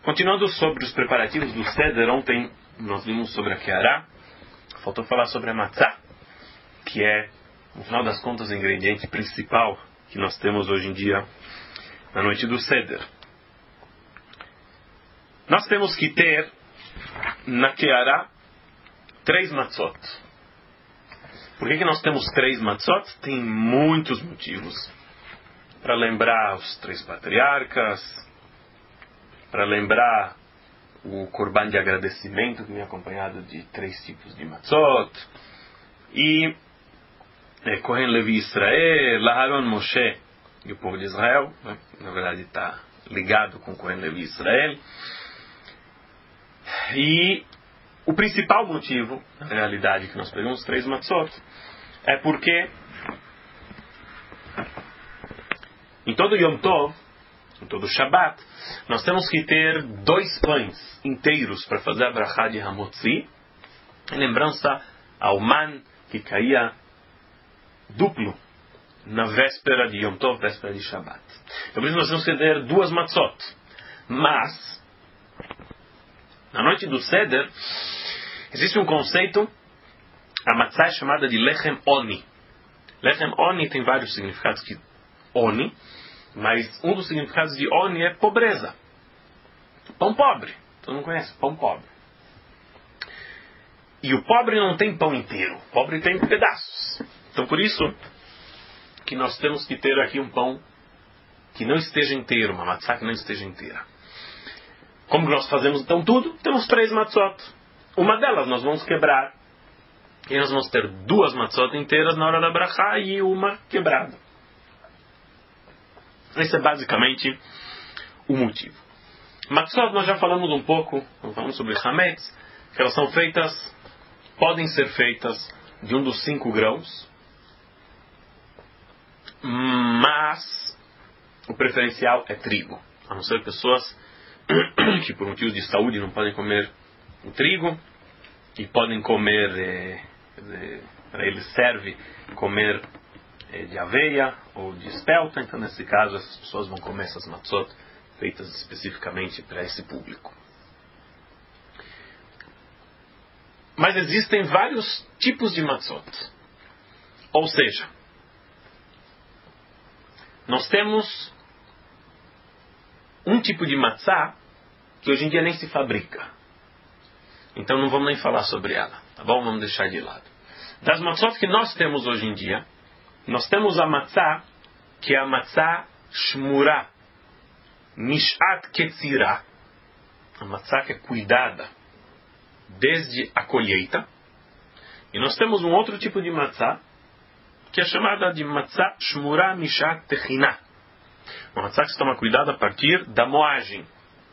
Continuando sobre os preparativos do Seder, ontem nós vimos sobre a Keará, faltou falar sobre a Matzah, que é, no final das contas, o ingrediente principal que nós temos hoje em dia na noite do Seder. Nós temos que ter na Keará 3 matzot. Por que nós temos 3 matzot? Tem muitos motivos. Para lembrar os 3 patriarcas, para lembrar o Corban de agradecimento, que vem acompanhado de 3 tipos de matzot, e Kohen Levi Israel, Aharon Moshe e o povo de Israel, né? Na verdade está ligado com Kohen Levi Israel. E o principal motivo, na realidade, que nós pegamos 3 matzot, é porque em todo Yom Tov, em todo Shabbat, nós temos que ter 2 pães inteiros para fazer a brachá de Hamotzi, em lembrança ao man que caía duplo na véspera de Yom Tov, véspera de Shabbat. Então, por isso nós temos que ter 2 matzot. Mas, na noite do Seder, existe um conceito, a matzah é chamada de Lechem Oni. Lechem Oni tem vários significados que Oni, mas um dos significados de Oni é pobreza. Pão pobre. Todo mundo conhece pão pobre. E o pobre não tem pão inteiro. O pobre tem pedaços. Então por isso que nós temos que ter aqui um pão que não esteja inteiro, uma matzah que não esteja inteira. Como nós fazemos então tudo? Temos 3 matzot. Uma delas nós vamos quebrar. E nós vamos ter 2 matzot inteiras na hora da brachá e uma quebrada. Esse é basicamente o motivo. Matzot nós já falamos um pouco, falamos sobre Hametz, que elas são feitas, podem ser feitas de um dos 5 grãos, mas o preferencial é trigo. A não ser pessoas que por motivos de saúde não podem comer o trigo e podem comer, para eles serve comer de aveia ou de espelta. Então nesse caso essas pessoas vão comer essas matzot feitas especificamente para esse público. Mas existem vários tipos de matzot. Ou seja, nós temos um tipo de matzah que hoje em dia nem se fabrica. Então não vamos nem falar sobre ela, tá bom? Vamos deixar de lado. Das matzot que nós temos hoje em dia, nós temos a matzah, que é a matzah shmura, mishat ketzirah, a matzah que é cuidada desde a colheita. E nós temos um outro tipo de matzah, que é chamada de matzah shmura mishat techinah, uma matzah que se toma cuidado a partir da moagem.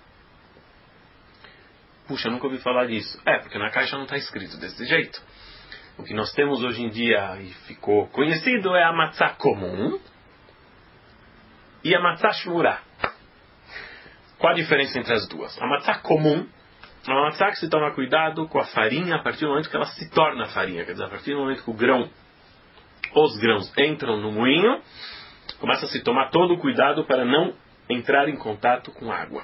Puxa, eu nunca ouvi falar disso. Porque na caixa não está escrito desse jeito. O que nós temos hoje em dia e ficou conhecido é a matzah comum e a matzah shmura. Qual a diferença entre as duas? A matzah comum é uma matzah que se toma cuidado com a farinha a partir do momento que ela se torna farinha. Quer dizer, a partir do momento que os grãos entram no moinho, começa a se tomar todo o cuidado para não entrar em contato com água.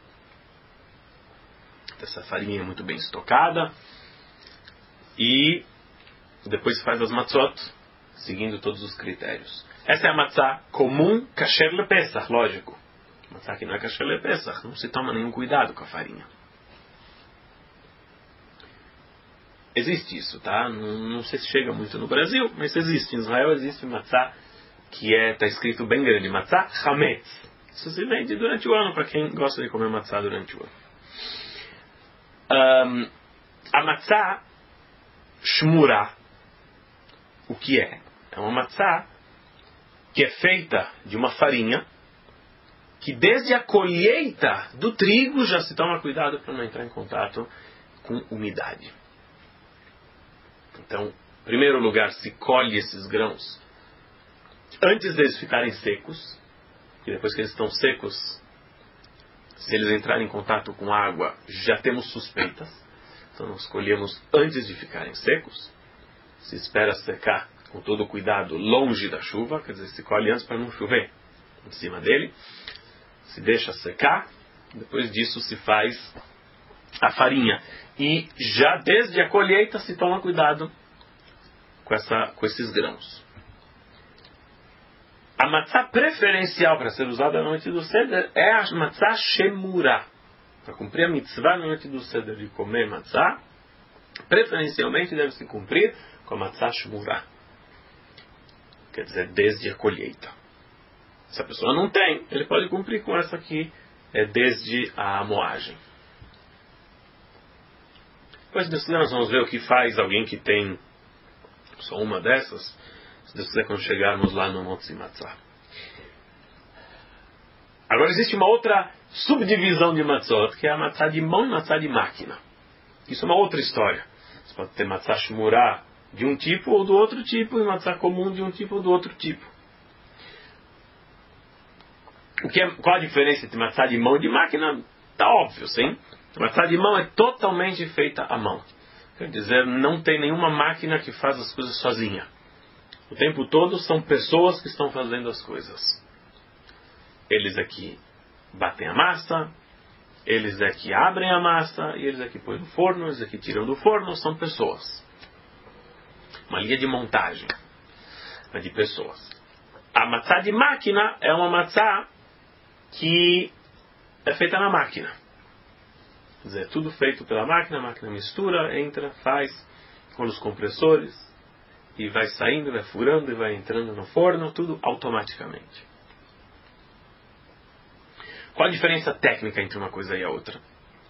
Essa farinha é muito bem estocada e depois se faz as matzot seguindo todos os critérios. Essa é a matzah comum kasher lepesach, lógico. Matzah que não é kasher lepesach, não se toma nenhum cuidado com a farinha. Existe isso, tá? Não sei se chega muito no Brasil, mas existe. Em Israel existe matzah que está escrito bem grande, matzah hametz. Isso se vende durante o ano para quem gosta de comer matzah durante o ano. A matzah shmura, o que é? É uma matzah que é feita de uma farinha que desde a colheita do trigo já se toma cuidado para não entrar em contato com umidade. Então, em primeiro lugar, se colhe esses grãos antes deles ficarem secos, e depois que eles estão secos, se eles entrarem em contato com água, já temos suspeitas. Então nós colhemos antes de ficarem secos. Se espera secar com todo o cuidado longe da chuva, quer dizer, se colhe antes para não chover em cima dele. Se deixa secar Depois disso se faz a farinha. E já desde a colheita se toma cuidado com esses grãos. A matzá preferencial para ser usada na noite do Seder é a matzá shemura. Para cumprir a mitzvah na noite do Seder de comer matzá, preferencialmente deve se cumprir com a matzá shemura. Quer dizer, desde a colheita. Se a pessoa não tem, ele pode cumprir com essa aqui, desde a moagem. Depois disso nós vamos ver o que faz alguém que tem só uma dessas. Se Deus quiser, quando chegarmos lá no Monte Matzah. Agora existe uma outra subdivisão de matzot, que é a matzá de mão e matzá de máquina. Isso é uma outra história. Você pode ter matzá shmurá de um tipo ou do outro tipo, e matzá comum de um tipo ou do outro tipo. Qual a diferença entre matzá de mão e de máquina? Está óbvio, sim. A matzá de mão é totalmente feita à mão. Quer dizer, não tem nenhuma máquina que faz as coisas sozinha. O tempo todo são pessoas que estão fazendo as coisas. Eles aqui batem a massa, eles aqui abrem a massa, e eles aqui põem no forno, eles aqui tiram do forno, são pessoas. Uma linha de montagem, mas de pessoas. A matzá de máquina é uma matzá que é feita na máquina. Quer dizer, é tudo feito pela máquina, a máquina mistura, entra, faz com os compressores, e vai saindo, vai furando e vai entrando no forno, tudo automaticamente. Qual a diferença técnica entre uma coisa e a outra?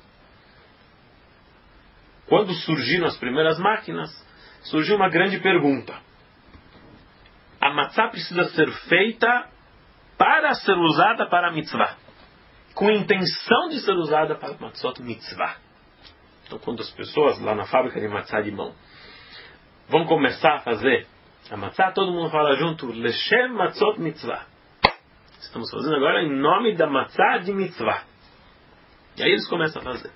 Quando surgiram as primeiras máquinas, surgiu uma grande pergunta. A matzá precisa ser feita para ser usada para a mitzvah, com a intenção de ser usada para matzot mitzvah. Então, quando as pessoas lá na fábrica de matzá de mão vão começar a fazer a matzá, todo mundo fala junto, Leshem matzot mitzvah. Estamos fazendo agora em nome da matzá de mitzvah. E aí eles começam a fazer.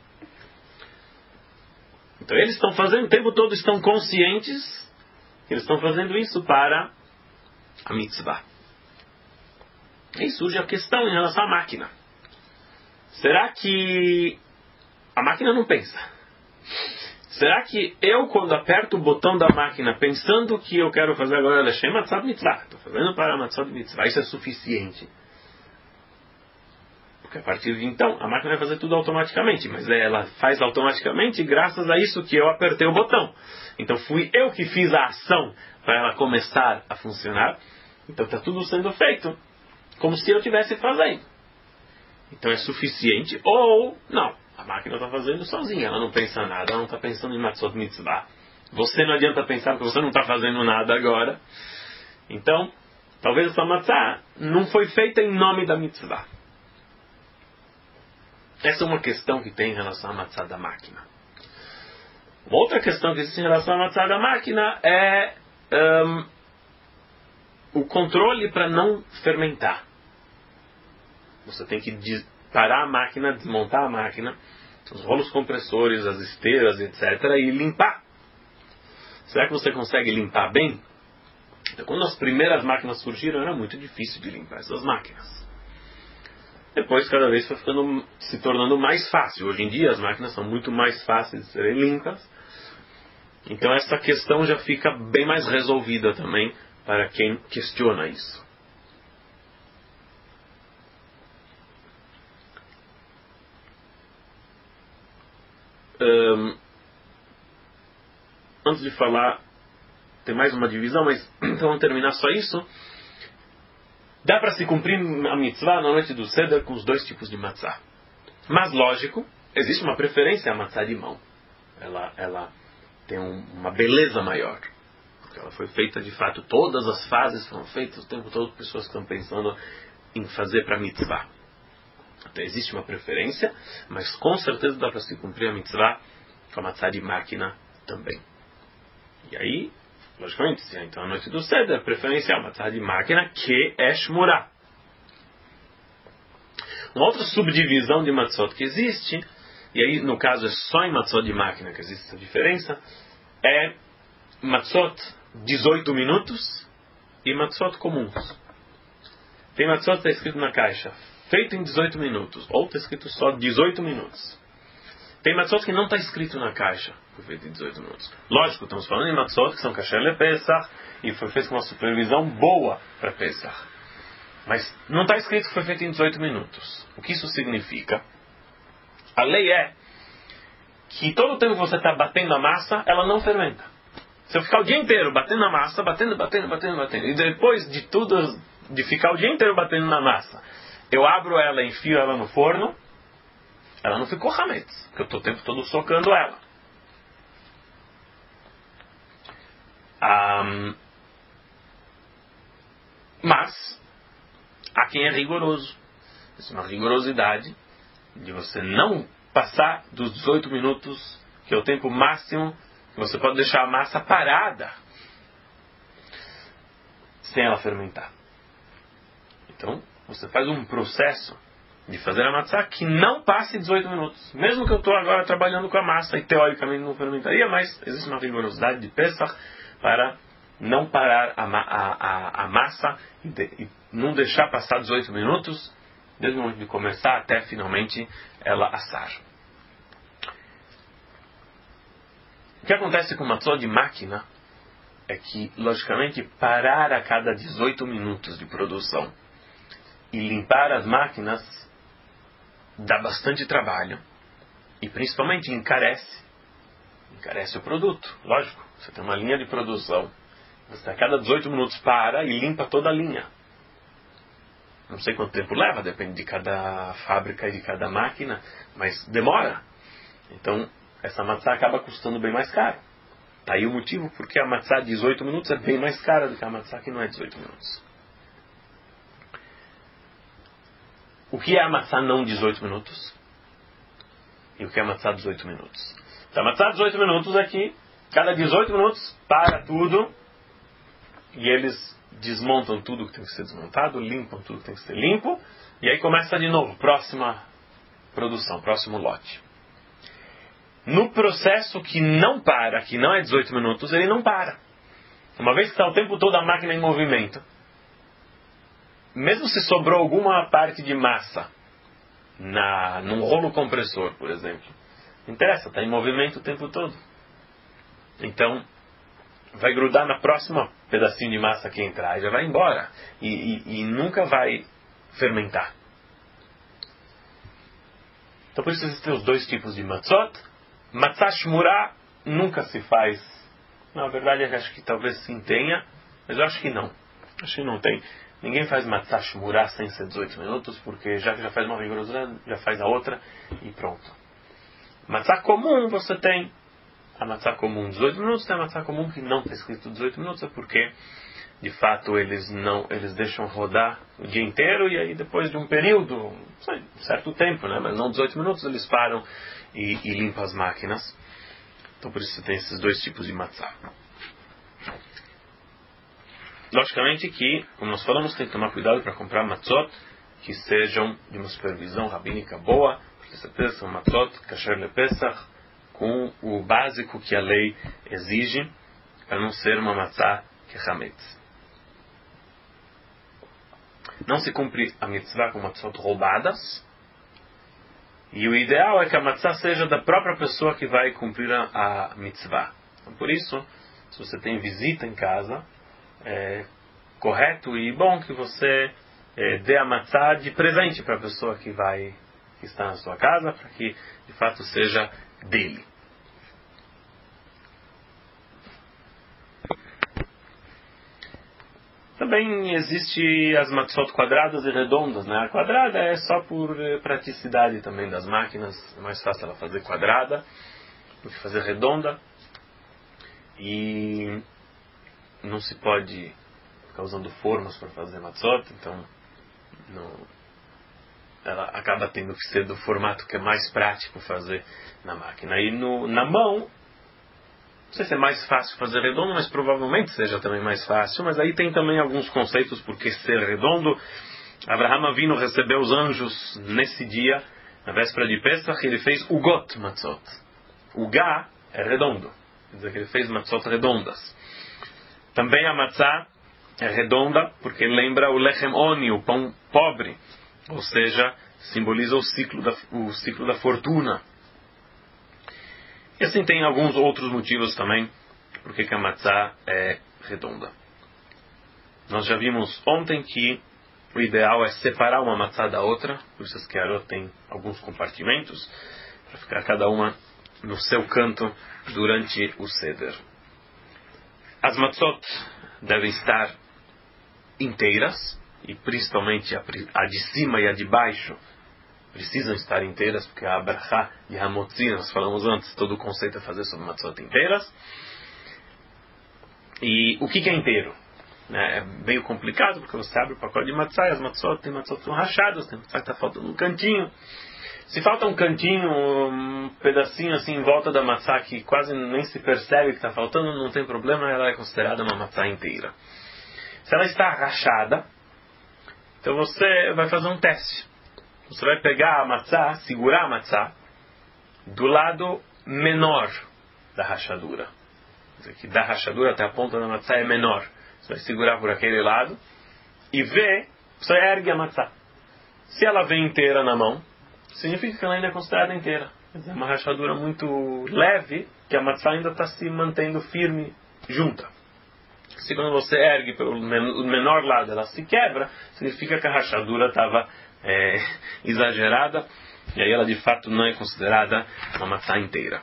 Então eles estão fazendo, o tempo todo estão conscientes que eles estão fazendo isso para a mitzvah. Aí surge a questão em relação à máquina. Será que a máquina não pensa? Será que eu, quando aperto o botão da máquina, pensando que eu quero fazer agora Leshem Matzah Mitzvah, estou fazendo para a Matzah Mitzvah, isso é suficiente? Porque a partir de então, a máquina vai fazer tudo automaticamente, mas ela faz automaticamente graças a isso que eu apertei o botão. Então fui eu que fiz a ação para ela começar a funcionar. Então está tudo sendo feito como se eu estivesse fazendo. Então é suficiente ou não. A máquina está fazendo sozinha, ela não pensa nada, ela não está pensando em Matzot Mitzvah. Você não adianta pensar que você não está fazendo nada agora. Então, talvez essa matzá não foi feita em nome da mitzvah. Essa é uma questão que tem em relação à matzá da máquina. Uma outra questão que existe em relação à matzá da máquina é o controle para não fermentar. Você tem que parar a máquina, desmontar a máquina, os rolos compressores, as esteiras, etc. e limpar. Será que você consegue limpar bem? Então, quando as primeiras máquinas surgiram, era muito difícil de limpar essas máquinas. Depois, cada vez foi se tornando mais fácil. Hoje em dia, as máquinas são muito mais fáceis de serem limpas. Então, essa questão já fica bem mais resolvida também para quem questiona isso. Antes de falar, tem mais uma divisão, mas então vamos terminar só isso. Dá para se cumprir a mitzvah na noite do Seder com os dois tipos de matzah. Mas, lógico, existe uma preferência à matzah de mão. Ela tem uma beleza maior. Porque ela foi feita de fato, todas as fases foram feitas o tempo todo, pessoas que estão pensando em fazer para a mitzvah. Então existe uma preferência, mas com certeza dá para se cumprir a mitzvah com a matzah de máquina também. E aí, logicamente, então a noite do Seder é preferencial, matzah de máquina, que é shmurá. Uma outra subdivisão de matzot que existe, e aí no caso é só em matzot de máquina que existe essa diferença, é matzot 18 minutos e matzot comuns. Tem matzot que está escrito na caixa, feito em 18 minutos. Ou está escrito só 18 minutos. Tem matzot que não está escrito na caixa. Foi feito em 18 minutos. Lógico, estamos falando em matzot que são kasher lepesach e foi feito com uma supervisão boa para Pesach. Mas não está escrito que foi feito em 18 minutos. O que isso significa? A lei é que todo o tempo que você está batendo a massa, ela não fermenta. Se eu ficar o dia inteiro batendo a massa, batendo, e depois de tudo, de ficar o dia inteiro batendo na massa, eu abro ela e enfio ela no forno, ela não ficou hametz, porque eu estou o tempo todo socando ela. Mas há quem é rigoroso. Isso é uma rigorosidade de você não passar dos 18 minutos, que é o tempo máximo que você pode deixar a massa parada sem ela fermentar. Então, você faz um processo de fazer a matzá que não passe 18 minutos. Mesmo que eu estou agora trabalhando com a massa e teoricamente não fermentaria, mas existe uma rigorosidade de Pesach para não parar a massa e não deixar passar 18 minutos, desde o momento de começar até finalmente ela assar. O que acontece com matzot de máquina é que, logicamente, parar a cada 18 minutos de produção e limpar as máquinas dá bastante trabalho e principalmente encarece o produto. Lógico, você tem uma linha de produção, você a cada 18 minutos para e limpa toda a linha. Não sei quanto tempo leva, depende de cada fábrica e de cada máquina, mas demora. Então, essa matzá acaba custando bem mais caro. Está aí o motivo porque a matzá de 18 minutos é bem mais cara do que a matzá que não é 18 minutos. O que é a matzá não 18 minutos? E o que é a matzá 18 minutos? Então, a matzá 18 minutos aqui, cada 18 minutos, para tudo, e eles desmontam tudo que tem que ser desmontado, limpam tudo que tem que ser limpo, e aí começa de novo, próxima produção, próximo lote. No processo que não para, que não é 18 minutos, ele não para. Uma vez que está o tempo todo a máquina em movimento, mesmo se sobrou alguma parte de massa num rolo compressor, por exemplo, não interessa, está em movimento o tempo todo. Então, vai grudar na próxima pedacinho de massa que entrar, e já vai embora. E nunca vai fermentar. Então, por isso existem os dois tipos de matzot. Matzah shmurá nunca se faz. Na verdade, eu acho que talvez sim tenha, mas eu acho que não. Acho que não tem. Ninguém faz matzah shmurá sem ser 18 minutos, porque já que já faz uma rigorosidade, já faz a outra e pronto. Matzah comum você tem. A matzá comum 18 minutos, tem a matzá comum que não está escrito 18 minutos, é porque de fato eles deixam rodar o dia inteiro e aí depois de um período, um certo tempo, né? Mas não 18 minutos, eles param e limpam as máquinas. Então por isso você tem esses dois tipos de matzá. Logicamente que, como nós falamos, tem que tomar cuidado para comprar matzot que sejam de uma supervisão rabínica boa, porque certeza são matzot kasher lepesach, com o básico que a lei exige, para não ser uma matzá que é hametz. Não se cumpre a mitzvah com matzot roubadas, e o ideal é que a matzá seja da própria pessoa que vai cumprir a mitzvah. Então, por isso, se você tem visita em casa, é correto e bom que você dê a matzá de presente para a pessoa que está na sua casa, para que de fato seja dele. Também existe as matzot quadradas e redondas, né? A quadrada é só por praticidade também das máquinas, é mais fácil ela fazer quadrada do que fazer redonda, e não se pode ficar usando formas para fazer matzot, então ela acaba tendo que ser do formato que é mais prático fazer na máquina. E na mão, não sei se é mais fácil fazer redondo, mas provavelmente seja também mais fácil. Mas aí tem também alguns conceitos porque ser redondo. Abraham Avinu recebeu os anjos nesse dia, na véspera de Pesach, e ele fez ugot matzot. O gá é redondo, quer dizer que ele fez matzot redondas. Também a matzá é redonda porque lembra o lechem oni, o pão pobre. ou seja, simboliza o ciclo da fortuna. E assim tem alguns outros motivos também porque a matzá é redonda. Nós já vimos ontem que o ideal é separar uma matzá da outra, por isso as kearot tem alguns compartimentos, para ficar cada uma no seu canto durante o seder. As matzot devem estar inteiras, e principalmente a de cima e a de baixo precisam estar inteiras, porque a brachá de hamotzi, nós falamos antes, todo o conceito é fazer sobre matzot inteiras. E o que é inteiro? É meio complicado, porque você abre o pacote de matzá e as matzot tem matzot que são rachadas, tem matzá que está faltando um cantinho. Se falta um cantinho, um pedacinho assim em volta da matzá que quase nem se percebe que está faltando, não tem problema, ela é considerada uma matzá inteira. Se ela está rachada, então você vai fazer um teste. Você vai pegar a matzá, segurar a matzá do lado menor da rachadura. Quer dizer, que da rachadura até a ponta da matzá é menor. Você vai segurar por aquele lado e ver, você ergue a matzá. Se ela vem inteira na mão, significa que ela ainda é considerada inteira. Quer dizer, é uma rachadura muito leve, que a matzá ainda está se mantendo firme junta. Se quando você ergue pelo menor lado ela se quebra, significa que a rachadura estava exagerada, e aí ela de fato não é considerada uma matzá inteira.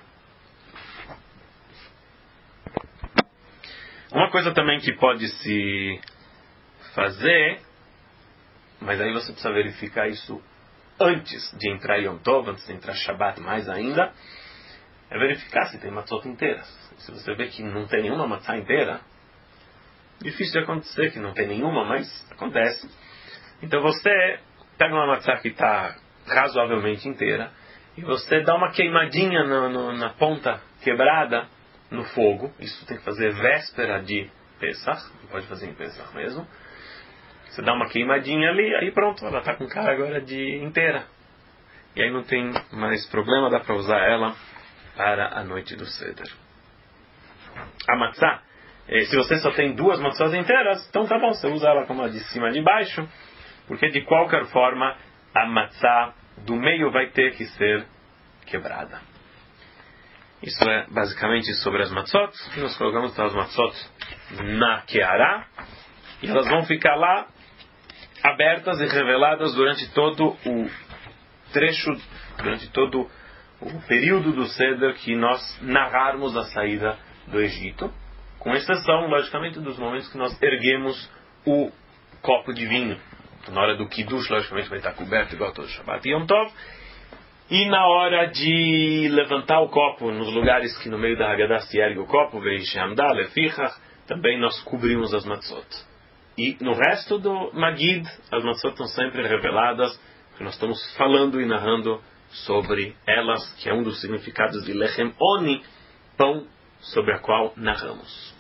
Uma coisa também que pode se fazer, mas aí você precisa verificar isso antes de entrar Yom Tov, antes de entrar Shabbat mais ainda, é verificar se tem matzot inteiras. Se você vê que não tem nenhuma matzá inteira, difícil de acontecer que não tem nenhuma, mas acontece. Então você pega uma matzá que está razoavelmente inteira e você dá uma queimadinha na ponta quebrada no fogo. Isso tem que fazer véspera de Pesach, não pode fazer em Pesach mesmo. Você dá uma queimadinha ali, aí pronto, ela está com cara agora de inteira. E aí não tem mais problema, dá para usar ela para a noite do Seder. A matzá, se você só tem duas matzós inteiras, então tá bom, você usa ela como a de cima e de baixo, porque de qualquer forma a matzá do meio vai ter que ser quebrada. Isso é basicamente sobre as matzot. Nós colocamos as matzot na keará e elas vão ficar lá abertas e reveladas durante todo o trecho, durante todo o período do Seder que nós narrarmos a saída do Egito, com exceção, logicamente, dos momentos que nós erguemos o copo de vinho. Então, na hora do Kiddush, logicamente, vai estar coberto igual todo Shabbat e Yom Tov. E na hora de levantar o copo, nos lugares que no meio da Haggadah se ergue o copo, também nós cobrimos as matzot. E no resto do Magid, as matzot estão sempre reveladas, porque nós estamos falando e narrando sobre elas, que é um dos significados de Lechem Oni, pão sobre a qual narramos.